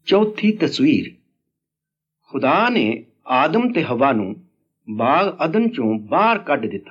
चौथी तस्वीर। खुदा ने आदम ते हवा नूं बाग अदन चों बाहर कढ दिता।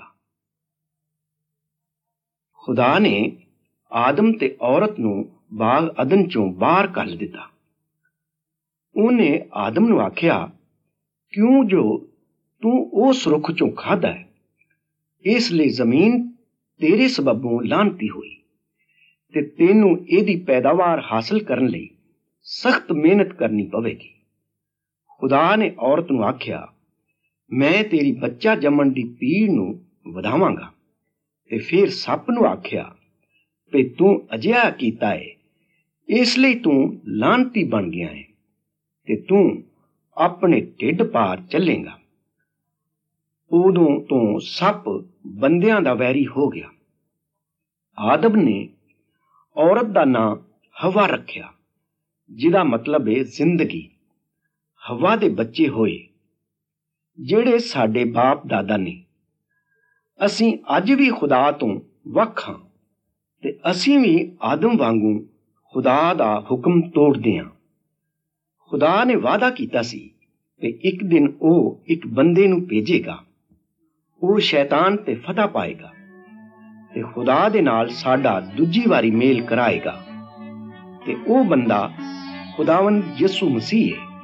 खुदा ने आदम ते औरत नूं बाग अदन चों बाहर कढ दिता। उहने आदम नूं आख्या, क्यों जो तू उस रुख चों खाधा है, इसलिए जमीन तेरे सबबों लानती हुई ते तैनूं इहदी पैदावार हासिल करन लई सख्त मेहनत करनी पवेगी। खुदा ने औरत नूं आख्या, मैं तेरी बच्चा जम्मण दी पीड़ नूं वधावांगा। ते फिर सप नूं आख्या, ते तू अजिहा कीता है, इसलिए तू लानती बन गया है ते तू अपने ढिड पार चलेगा। उदों तो सप बंदियां दा वैरी हो गया। आदम ने औरत दा नां हवा रखिया, जिहदा मतलब है जिंदगी। हवा दे बच्चे होए ਜਿਹੜੇ ਸਾਡੇ बाप दादा ने। ਅਸੀਂ ਅੱਜ ਵੀ खुदा ਤੋਂ ਵੱਖ ਹਾਂ ਤੇ ਅਸੀਂ ਵੀ ਆਦਮ ਵਾਂਗੂ खुदा ਦਾ ਹੁਕਮ ਤੋੜਦੇ ਹਾਂ। खुदा ने वादा ਕੀਤਾ ਸੀ ਕਿ ਇੱਕ ਦਿਨ ਉਹ ਇੱਕ ਬੰਦੇ ਨੂੰ ਭੇਜੇਗਾ, ਉਹ ਸ਼ੈਤਾਨ ਤੇ ਫਤਹ ਪਾਏਗਾ ਤੇ खुदा ਦੇ ਨਾਲ ਸਾਡਾ ਦੂਜੀ ਵਾਰੀ ਮੇਲ ਕਰਾਏਗਾ ਤੇ ਉਹ ਬੰਦਾ खुदावंद यसू मसीह है।